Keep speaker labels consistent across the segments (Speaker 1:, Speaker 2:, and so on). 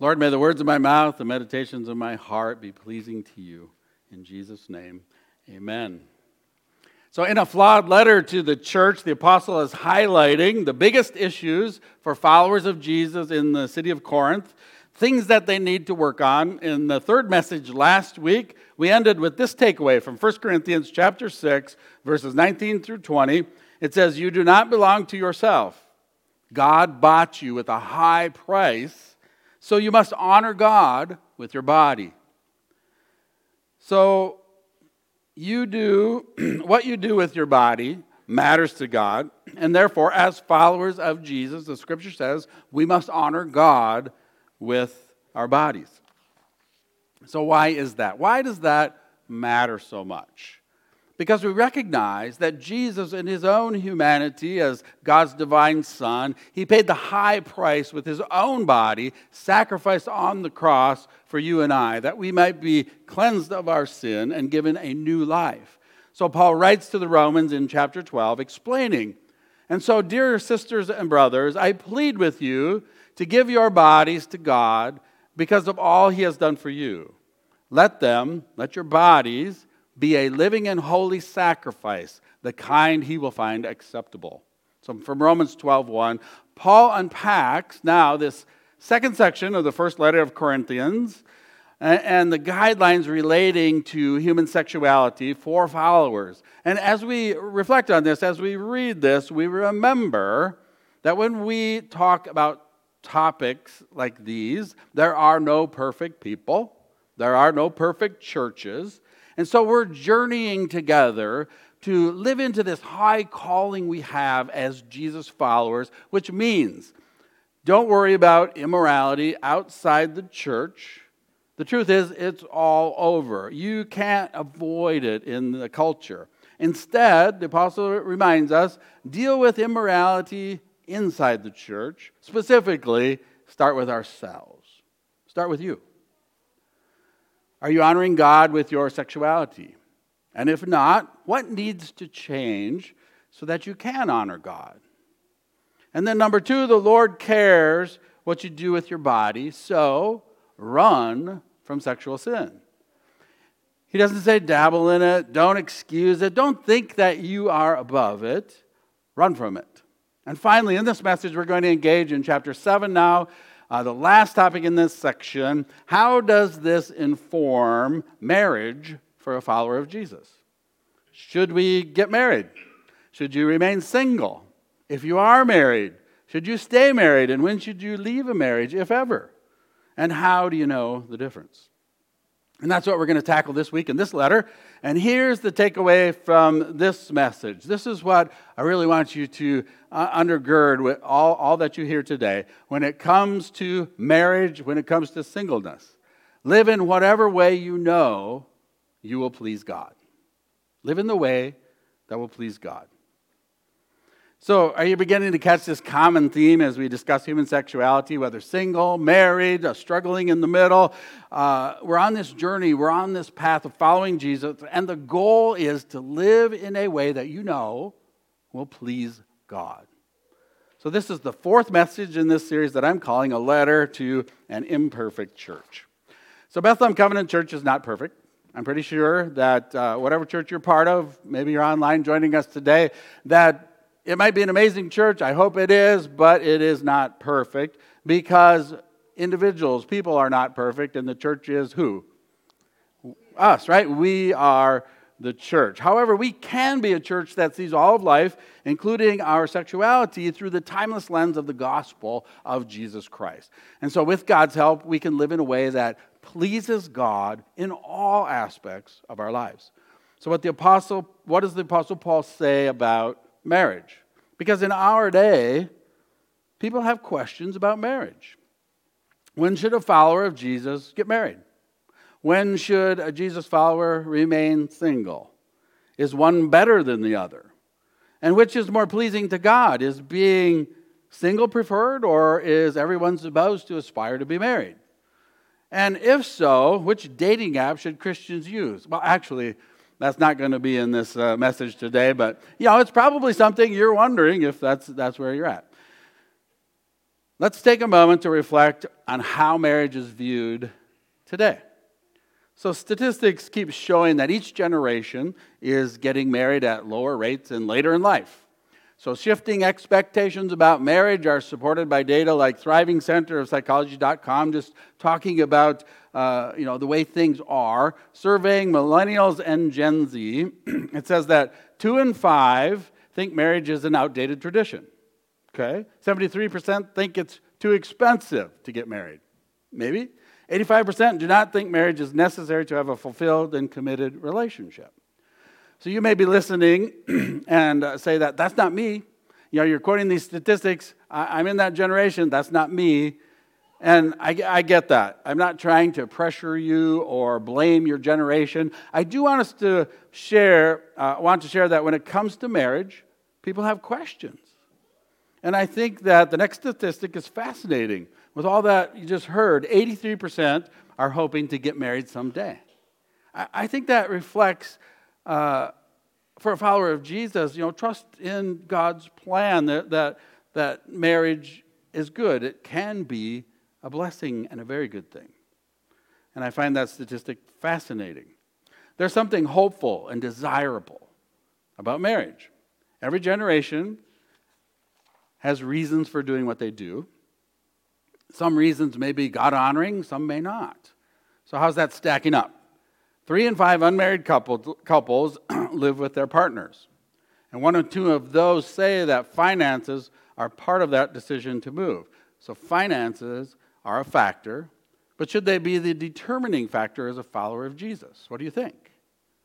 Speaker 1: Lord, may the words of my mouth, the meditations of my heart be pleasing to you. In Jesus' name, amen. So in a flawed letter to the church, the apostle is highlighting the biggest issues for followers of Jesus in the city of Corinth, things that they need to work on. In the third message last week, we ended with this takeaway from 1 Corinthians chapter 6, verses 19 through 20. It says, "You do not belong to yourself. God bought you with a high price. So you must honor God with your body." So you do what you do with your body matters to God, and therefore, as followers of Jesus, the scripture says we must honor God with our bodies. So why is that? Why does that matter so much? Because we recognize that Jesus, in his own humanity as God's divine Son, he paid the high price with his own body, sacrificed on the cross for you and I, that we might be cleansed of our sin and given a new life. So Paul writes to the Romans in chapter 12, explaining, "And so, dear sisters and brothers, I plead with you to give your bodies to God because of all he has done for you. Let your bodies be a living and holy sacrifice, the kind he will find acceptable." So from Romans 12:1, Paul unpacks now this second section of the first letter of Corinthians and the guidelines relating to human sexuality for followers. And as we reflect on this, as we read this, we remember that when we talk about topics like these, there are no perfect people, there are no perfect churches. And so we're journeying together to live into this high calling we have as Jesus followers, which means don't worry about immorality outside the church. The truth is, it's all over. You can't avoid it in the culture. Instead, the apostle reminds us, deal with immorality inside the church. Specifically, start with ourselves. Start with you. Are you honoring God with your sexuality? And if not, what needs to change so that you can honor God? And then number two, the Lord cares what you do with your body, so run from sexual sin. He doesn't say dabble in it, don't excuse it, don't think that you are above it, run from it. And finally, in this message, we're going to engage in chapter 7 now. The last topic in this section, how does this inform marriage for a follower of Jesus? Should we get married? Should you remain single? If you are married, should you stay married? And when should you leave a marriage, if ever? And how do you know the difference? And that's what we're going to tackle this week in this letter. And here's the takeaway from this message. This is what I really want you to undergird with all that you hear today. When it comes to marriage, when it comes to singleness, live in whatever way you know you will please God. Live in the way that will please God. So are you beginning to catch this common theme as we discuss human sexuality, whether single, married, struggling in the middle? We're on this journey, we're on this path of following Jesus, and the goal is to live in a way that you know will please God. So this is the fourth message in this series that I'm calling A Letter to an Imperfect Church. So Bethlehem Covenant Church is not perfect. I'm pretty sure that whatever church you're part of, maybe you're online joining us today, that it might be an amazing church, I hope it is, but it is not perfect because individuals, people are not perfect, and the church is who? Us, right? We are the church. However, we can be a church that sees all of life, including our sexuality, through the timeless lens of the gospel of Jesus Christ. And so with God's help, we can live in a way that pleases God in all aspects of our lives. So what does the Apostle Paul say about marriage? Because in our day, people have questions about marriage. When should a follower of Jesus get married? When should a Jesus follower remain single? Is one better than the other? And which is more pleasing to God? Is being single preferred, or is everyone supposed to aspire to be married? And if so, which dating app should Christians use? Well, actually, that's not going to be in this message today, but it's probably something you're wondering if that's where you're at. Let's take a moment to reflect on how marriage is viewed today. So statistics keep showing that each generation is getting married at lower rates and later in life. So shifting expectations about marriage are supported by data like Thriving Center of Psychology.com, just talking about the way things are. Surveying millennials and Gen Z, it says that 2 in 5 think marriage is an outdated tradition. Okay, 73% think it's too expensive to get married. Maybe. 85% do not think marriage is necessary to have a fulfilled and committed relationship. So you may be listening and say that that's not me. You're quoting these statistics. I'm in that generation. That's not me. And I get that. I'm not trying to pressure you or blame your generation. I do want us to share that when it comes to marriage, people have questions. And I think that the next statistic is fascinating. With all that you just heard, 83% are hoping to get married someday. I think that reflects, for a follower of Jesus, trust in God's plan that marriage is good. It can be a blessing and a very good thing. And I find that statistic fascinating. There's something hopeful and desirable about marriage. Every generation has reasons for doing what they do. Some reasons may be God-honoring, some may not. So how's that stacking up? 3 in 5 unmarried couples live with their partners. And 1 or 2 of those say that finances are part of that decision to move. So finances are a factor, but should they be the determining factor as a follower of Jesus? What do you think?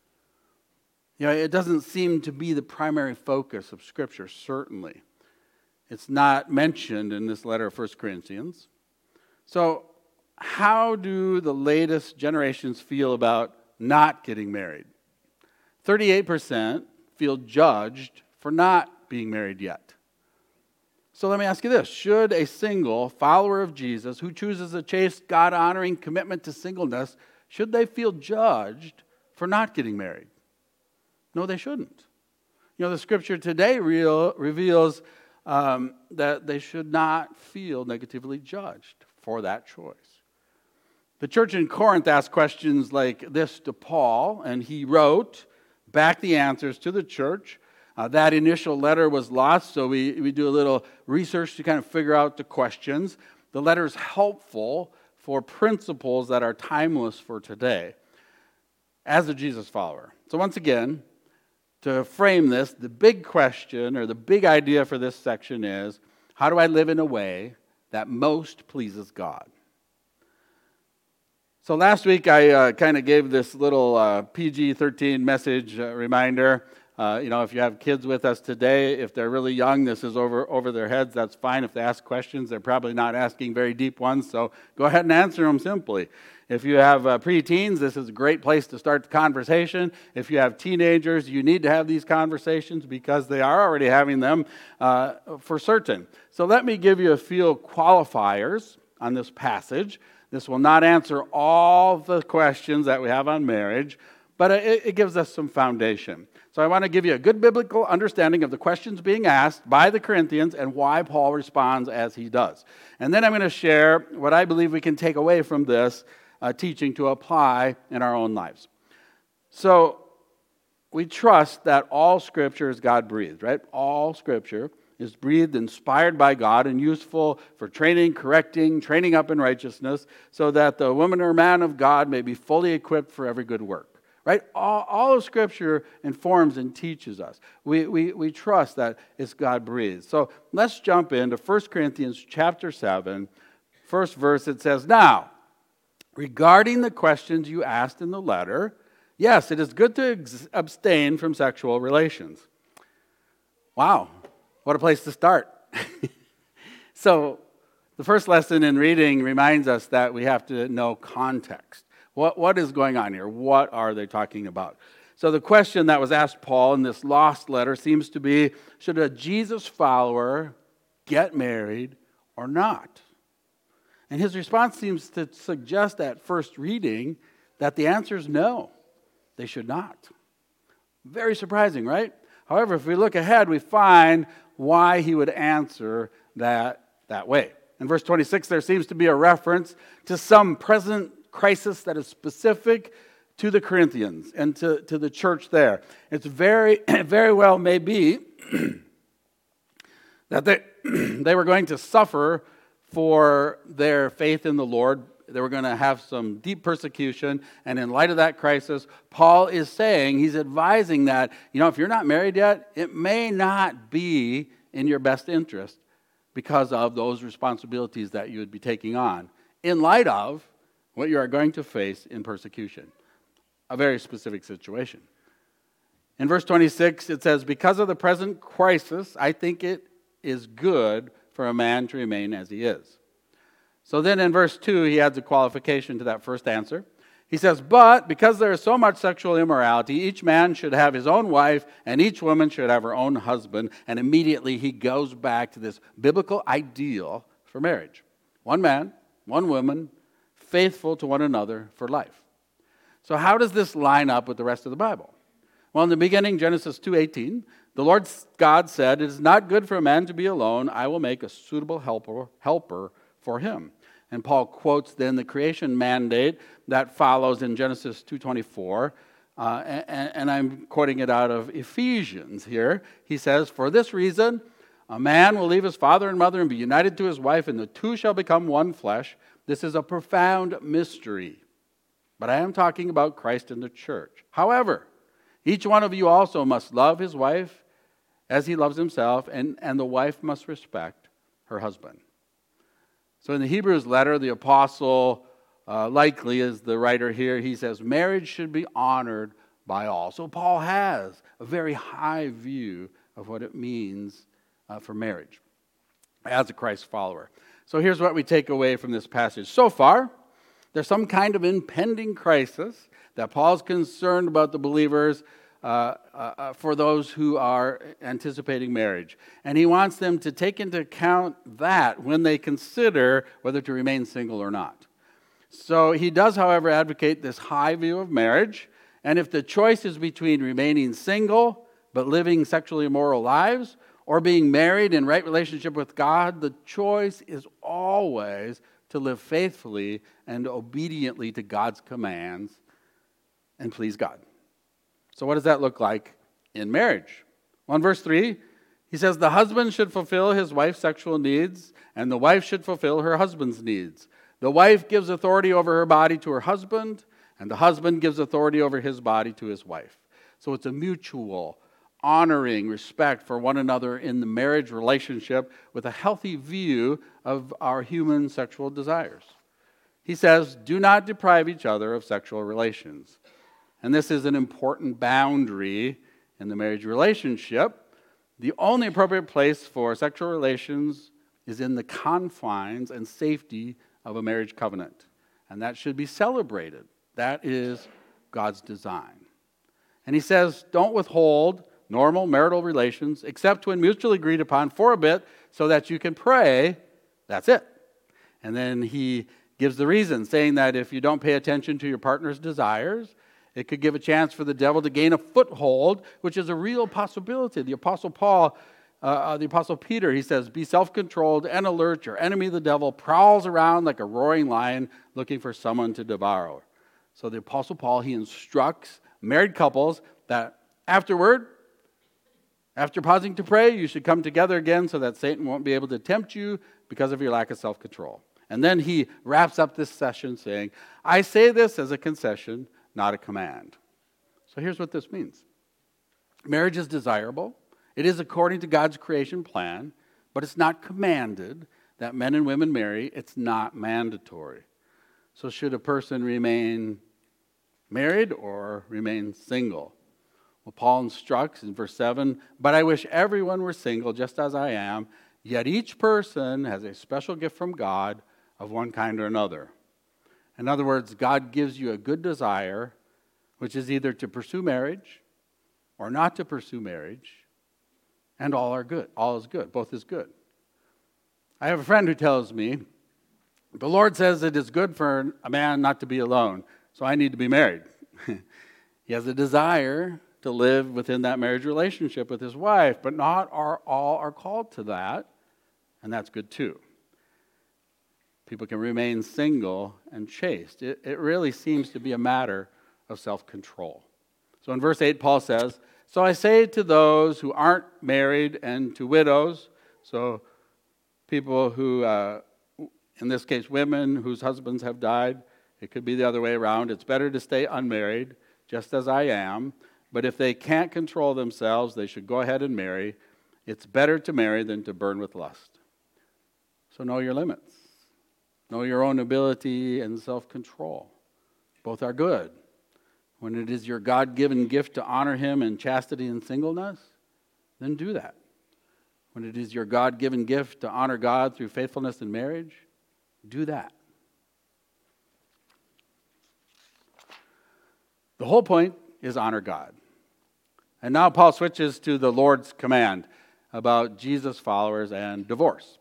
Speaker 1: It doesn't seem to be the primary focus of Scripture, certainly. It's not mentioned in this letter of 1 Corinthians. So how do the latest generations feel about not getting married? 38% feel judged for not being married yet. So let me ask you this. Should a single follower of Jesus who chooses a chaste, God-honoring commitment to singleness, should they feel judged for not getting married? No, they shouldn't. The Scripture today reveals that they should not feel negatively judged for that choice. The church in Corinth asked questions like this to Paul, and he wrote back the answers to the church. That initial letter was lost, so we do a little research to kind of figure out the questions. The letter is helpful for principles that are timeless for today as a Jesus follower. So once again, to frame this, the big question or the big idea for this section is, how do I live in a way that most pleases God? So last week I kind of gave this little PG-13 message reminder. If you have kids with us today, if they're really young, this is over their heads, that's fine. If they ask questions, they're probably not asking very deep ones, so go ahead and answer them simply. If you have preteens, this is a great place to start the conversation. If you have teenagers, you need to have these conversations because they are already having them for certain. So let me give you a few qualifiers on this passage. This will not answer all the questions that we have on marriage, but it gives us some foundation. So I want to give you a good biblical understanding of the questions being asked by the Corinthians and why Paul responds as he does. And then I'm going to share what I believe we can take away from this teaching to apply in our own lives. So we trust that all Scripture is God-breathed, right? All Scripture is breathed, inspired by God, and useful for training, correcting, training up in righteousness, so that the woman or man of God may be fully equipped for every good work. Right? All of Scripture informs and teaches us. We trust that it's God-breathed. So let's jump into 1 Corinthians chapter 7. First verse, it says, "Now, regarding the questions you asked in the letter, yes, it is good to abstain from sexual relations." Wow, what a place to start. So the first lesson in reading reminds us that we have to know context. What is going on here? What are they talking about? So the question that was asked Paul in this lost letter seems to be, should a Jesus follower get married or not? And his response seems to suggest at first reading that the answer is no, they should not. Very surprising, right? However, if we look ahead, we find why he would answer that way. In verse 26, there seems to be a reference to some present crisis that is specific to the Corinthians and to the church there. It's very, very well may be that they were going to suffer for their faith in the Lord. They were going to have some deep persecution. And in light of that crisis, Paul is saying, he's advising that, if you're not married yet, it may not be in your best interest because of those responsibilities that you would be taking on in light of what you are going to face in persecution. A very specific situation. In verse 26, it says, because of the present crisis, I think it is good for a man to remain as he is. So then in verse 2, he adds a qualification to that first answer. He says, but because there is so much sexual immorality, each man should have his own wife, and each woman should have her own husband. And immediately he goes back to this biblical ideal for marriage. One man, one woman, faithful to one another for life. So how does this line up with the rest of the Bible? Well, in the beginning, Genesis 2:18, the Lord God said, it is not good for a man to be alone. I will make a suitable helper for him. And Paul quotes then the creation mandate that follows in Genesis 2:24, and I'm quoting it out of Ephesians here. He says, for this reason, a man will leave his father and mother and be united to his wife, and the two shall become one flesh. This is a profound mystery. But I am talking about Christ and the church. However, each one of you also must love his wife as he loves himself, and the wife must respect her husband. So in the Hebrews letter, the apostle likely is the writer here. He says marriage should be honored by all. So Paul has a very high view of what it means for marriage as a Christ follower. So here's what we take away from this passage. So far, there's some kind of impending crisis that Paul's concerned about the believers for those who are anticipating marriage. And he wants them to take into account that when they consider whether to remain single or not. So he does, however, advocate this high view of marriage. And if the choice is between remaining single but living sexually immoral lives or being married in right relationship with God, the choice is always to live faithfully and obediently to God's commands and please God. So what does that look like in marriage? Well, in verse 3, he says, the husband should fulfill his wife's sexual needs, and the wife should fulfill her husband's needs. The wife gives authority over her body to her husband, and the husband gives authority over his body to his wife. So it's a mutual, honoring respect for one another in the marriage relationship with a healthy view of our human sexual desires. He says, do not deprive each other of sexual relations. And this is an important boundary in the marriage relationship. The only appropriate place for sexual relations is in the confines and safety of a marriage covenant. And that should be celebrated. That is God's design. And he says, don't withhold normal marital relations except when mutually agreed upon for a bit so that you can pray. That's it. And then he gives the reason, saying that if you don't pay attention to your partner's desires, it could give a chance for the devil to gain a foothold, which is a real possibility. The Apostle Peter, he says, be self-controlled and alert. Your enemy, the devil, prowls around like a roaring lion looking for someone to devour. So the Apostle Paul, he instructs married couples that after pausing to pray, you should come together again so that Satan won't be able to tempt you because of your lack of self-control. And then he wraps up this session saying, I say this as a concession, not a command. So here's what this means. Marriage is desirable. It is according to God's creation plan, but it's not commanded that men and women marry. It's not mandatory. So should a person remain married or remain single? Well, Paul instructs in verse 7, but I wish everyone were single just as I am, yet each person has a special gift from God of one kind or another. In other words, God gives you a good desire, which is either to pursue marriage or not to pursue marriage, and all are good. All is good. Both is good. I have a friend who tells me, the Lord says it is good for a man not to be alone, so I need to be married. He has a desire to live within that marriage relationship with his wife, but not all are called to that, and that's good too. People can remain single and chaste. It really seems to be a matter of self-control. So in verse 8, Paul says, "So I say to those who aren't married and to widows," so people who, in this case, women whose husbands have died, it could be the other way around. It's better to stay unmarried, just as I am. But if they can't control themselves, they should go ahead and marry. It's better to marry than to burn with lust. So know your limits. Know your own ability and self-control. Both are good. When it is your God-given gift to honor Him in chastity and singleness, then do that. When it is your God-given gift to honor God through faithfulness in marriage, do that. The whole point is honor God. And now Paul switches to the Lord's command about Jesus' followers and divorce.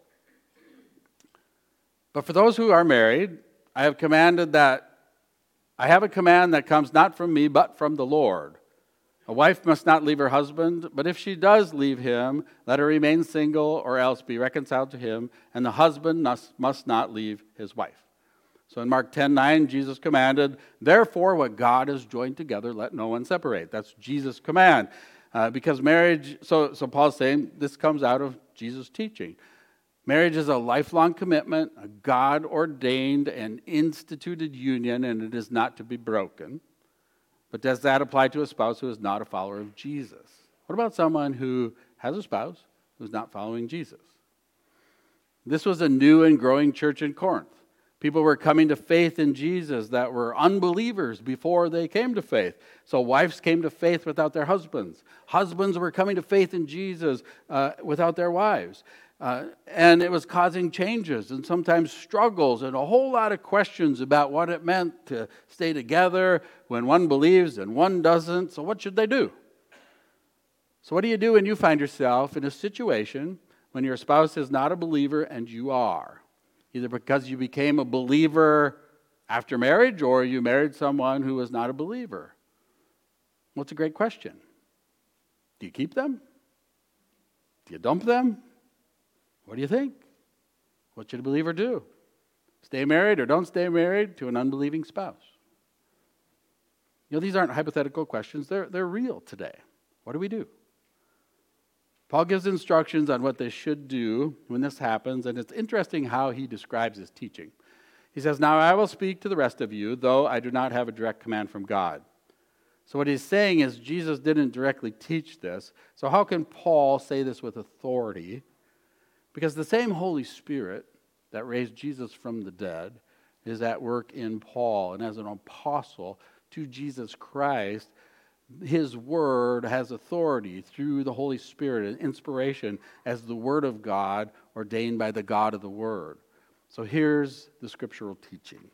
Speaker 1: But for those who are married, I have a command that comes not from me, but from the Lord. A wife must not leave her husband, but if she does leave him, let her remain single or else be reconciled to him, and the husband must not leave his wife. So in Mark 10:9, Jesus commanded, "Therefore what God has joined together, let no one separate." That's Jesus' command. Because marriage, so Paul's saying this comes out of Jesus' teaching. Marriage is a lifelong commitment, a God-ordained and instituted union, and it is not to be broken. But does that apply to a spouse who is not a follower of Jesus? What about someone who has a spouse who's not following Jesus? This was a new and growing church in Corinth. People were coming to faith in Jesus that were unbelievers before they came to faith. So wives came to faith without their husbands. Husbands were coming to faith in Jesus without their wives. And it was causing changes and sometimes struggles and a whole lot of questions about what it meant to stay together when one believes and one doesn't. So what should they do? So what do you do when you find yourself in a situation when your spouse is not a believer and you are? Either because you became a believer after marriage or you married someone who was not a believer. Well, it's a great question. Do you keep them? Do you dump them? What do you think? What should a believer do? Stay married or don't stay married to an unbelieving spouse? You know, these aren't hypothetical questions. They're real today. What do we do? Paul gives instructions on what they should do when this happens, and it's interesting how he describes his teaching. He says, "Now I will speak to the rest of you, though I do not have a direct command from God." So what he's saying is Jesus didn't directly teach this. So how can Paul say this with authority? Because the same Holy Spirit that raised Jesus from the dead is at work in Paul. And as an apostle to Jesus Christ, His word has authority through the Holy Spirit and inspiration as the word of God ordained by the God of the word. So here's the scriptural teaching.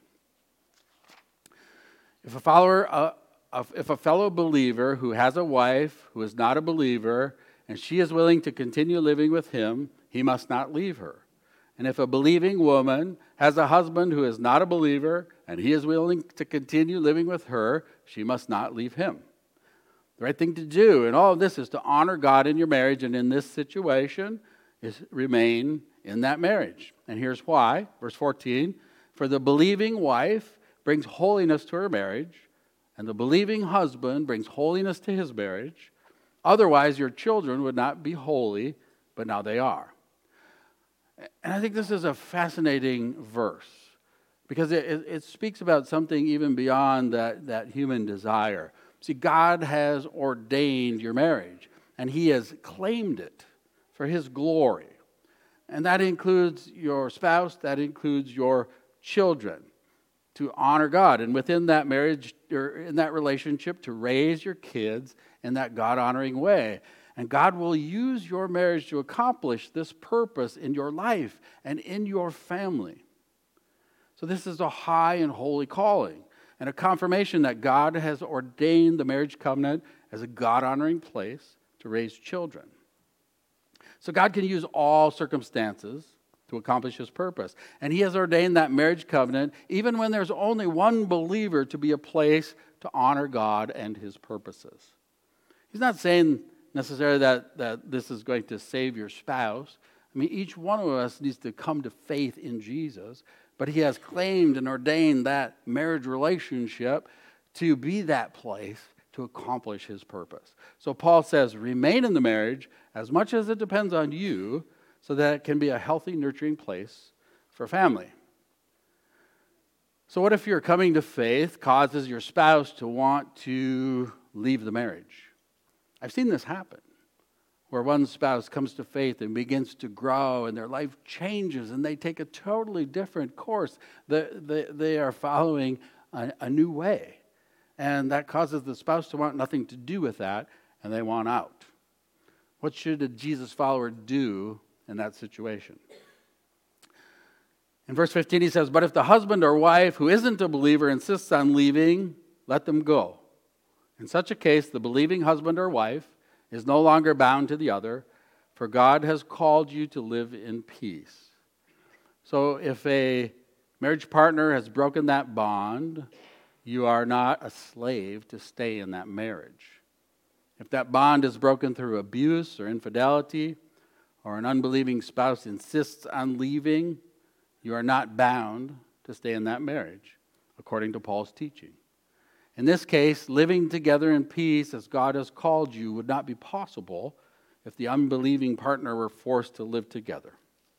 Speaker 1: If a fellow believer who has a wife who is not a believer and she is willing to continue living with him, he must not leave her. And if a believing woman has a husband who is not a believer and he is willing to continue living with her, she must not leave him. The right thing to do in all of this is to honor God in your marriage, and in this situation is remain in that marriage. And here's why. Verse 14, "For the believing wife brings holiness to her marriage, and the believing husband brings holiness to his marriage. Otherwise your children would not be holy, but now they are." And I think this is a fascinating verse because it speaks about something even beyond that human desire. See, God has ordained your marriage, and He has claimed it for His glory. And that includes your spouse, that includes your children, to honor God. And within that marriage, or in that relationship, to raise your kids in that God-honoring way. And God will use your marriage to accomplish this purpose in your life and in your family. So this is a high and holy calling, and a confirmation that God has ordained the marriage covenant as a God-honoring place to raise children. So God can use all circumstances to accomplish His purpose. And He has ordained that marriage covenant, even when there's only one believer, to be a place to honor God and His purposes. He's not saying necessarily that this is going to save your spouse. I mean, each one of us needs to come to faith in Jesus, but he has claimed and ordained that marriage relationship to be that place to accomplish his purpose. So Paul says, remain in the marriage as much as it depends on you, so that it can be a healthy, nurturing place for family. So what if your coming to faith causes your spouse to want to leave the marriage? I've seen this happen, where one spouse comes to faith and begins to grow and their life changes and they take a totally different course. They are following a new way. And that causes the spouse to want nothing to do with that, and they want out. What should a Jesus follower do in that situation? In verse 15 he says, but if the husband or wife who isn't a believer insists on leaving, let them go. In such a case, the believing husband or wife is no longer bound to the other, for God has called you to live in peace. So if a marriage partner has broken that bond, you are not a slave to stay in that marriage. If that bond is broken through abuse or infidelity, or an unbelieving spouse insists on leaving, you are not bound to stay in that marriage, according to Paul's teaching. In this case, living together in peace as God has called you would not be possible if the unbelieving partner were forced to live together.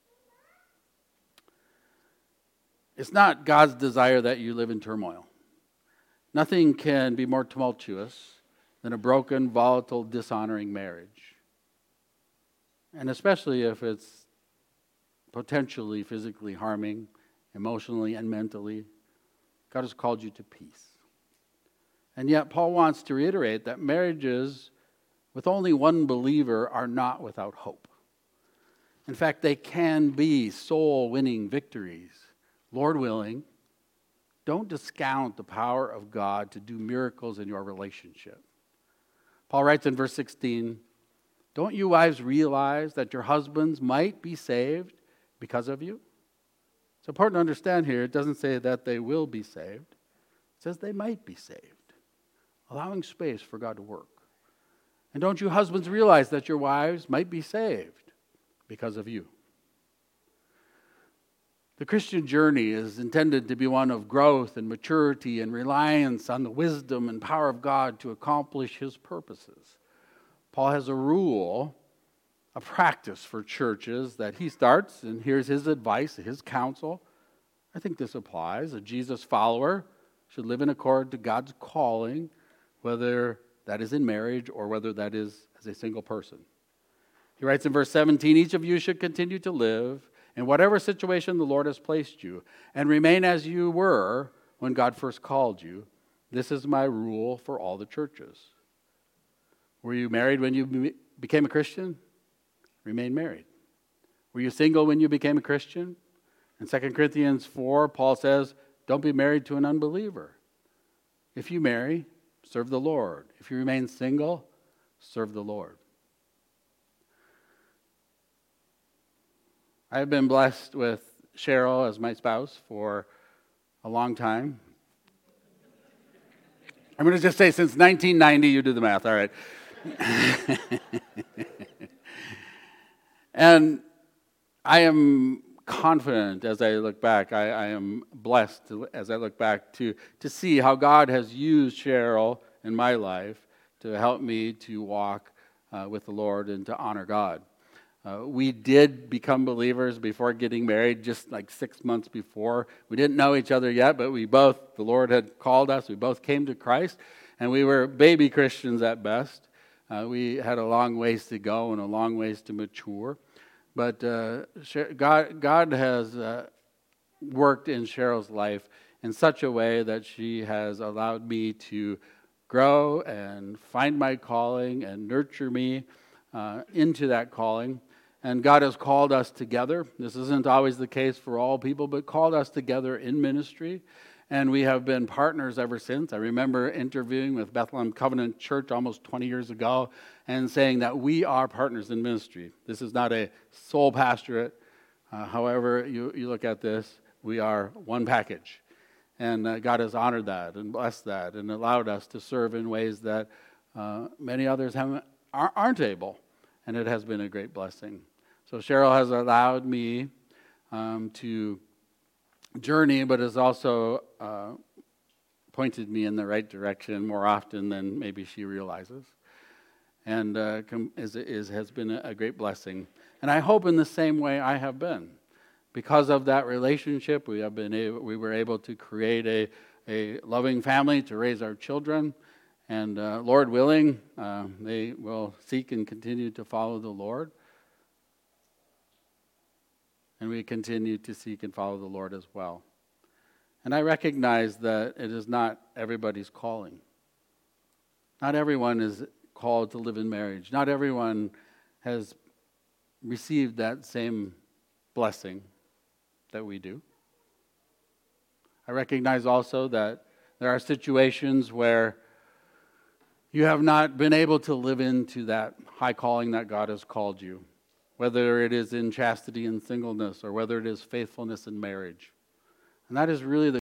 Speaker 1: It's not God's desire that you live in turmoil. Nothing can be more tumultuous than a broken, volatile, dishonoring marriage. And especially if it's potentially physically harming, emotionally and mentally. God has called you to peace. And yet Paul wants to reiterate that marriages with only one believer are not without hope. In fact, they can be soul-winning victories. Lord willing, don't discount the power of God to do miracles in your relationship. Paul writes in verse 16, don't you wives realize that your husbands might be saved because of you? It's important to understand here, it doesn't say that they will be saved. It says they might be saved, allowing space for God to work. And don't you husbands realize that your wives might be saved because of you? The Christian journey is intended to be one of growth and maturity and reliance on the wisdom and power of God to accomplish his purposes. Paul has a rule, a practice for churches that he starts, and here's his advice, his counsel. I think this applies. A Jesus follower should live in accord to God's calling, whether that is in marriage or whether that is as a single person. He writes in verse 17, each of you should continue to live in whatever situation the Lord has placed you, and remain as you were when God first called you. This is my rule for all the churches. Were you married when you became a Christian? Remain married. Were you single when you became a Christian? In 2 Corinthians 4, Paul says, don't be married to an unbeliever. If you marry, serve the Lord. If you remain single, serve the Lord. I've been blessed with Cheryl as my spouse for a long time. I'm going to just say since 1990, you do the math, all right. And I am confident as I look back, I am blessed as I look back to see how God has used Cheryl in my life to help me to walk with the Lord and to honor God. We did become believers before getting married, just like 6 months before. We didn't know each other yet, but the Lord had called us. We both came to Christ, and we were baby Christians at best. We had a long ways to go and a long ways to mature. But God has worked in Cheryl's life in such a way that she has allowed me to grow and find my calling and nurture me into that calling. And God has called us together. This isn't always the case for all people, but called us together in ministry. And we have been partners ever since. I remember interviewing with Bethlehem Covenant Church almost 20 years ago and saying that we are partners in ministry. This is not a sole pastorate. However you look at this, we are one package. And God has honored that and blessed that and allowed us to serve in ways that many others aren't able. And it has been a great blessing. So Cheryl has allowed me to journey, but has also pointed me in the right direction more often than maybe she realizes, and has been a great blessing. And I hope in the same way I have been. Because of that relationship, we were able to create a loving family to raise our children. And Lord willing, they will seek and continue to follow the Lord. And we continue to seek and follow the Lord as well. And I recognize that it is not everybody's calling. Not everyone is called to live in marriage. Not everyone has received that same blessing that we do. I recognize also that there are situations where you have not been able to live into that high calling that God has called you, whether it is in chastity and singleness or whether it is faithfulness in marriage. And that is really the